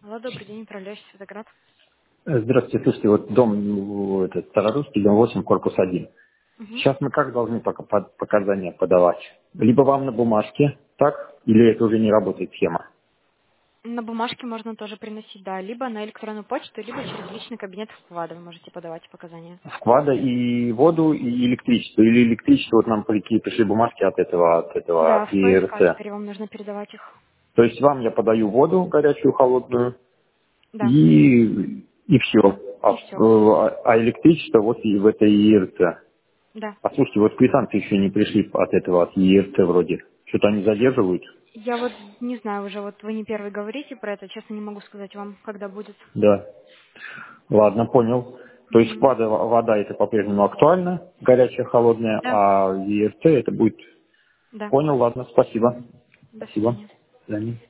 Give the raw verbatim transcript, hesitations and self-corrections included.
Алло, добрый день, управляющий Светоград. Э, Здравствуйте, слушайте, вот дом ну, этот, Старорусский, дом восемь, корпус один. Мгм. Сейчас мы как должны пока под- показания подавать? Либо вам на бумажке, так? Или это уже не работает схема? На бумажке можно тоже приносить, да, либо на электронную почту, либо через личный кабинет вклада вы можете подавать показания. Вклада и воду, и электричество. Или электричество, вот нам прикли, пришли бумажки от этого, от этого, Да, от в ПСК ЕРЦ. теперь вам нужно передавать их. То есть вам я подаю воду горячую, холодную, Да, и, и все. А, и все. в- а электричество вот и в этой ЕРЦ. Да. А слушайте, вот квитанции еще не пришли от этого, от ЕРЦ вроде. Что-то они задерживают. Я вот не знаю уже, вот вы не первый говорите про это, честно не могу сказать вам, когда будет. Да. Ладно, понял. То есть Мгм. вода, вода это по-прежнему актуально, горячая, холодная, Да, а ЕРЦ это будет... да. Понял, ладно, спасибо. До Спасибо. свидания. До свидания.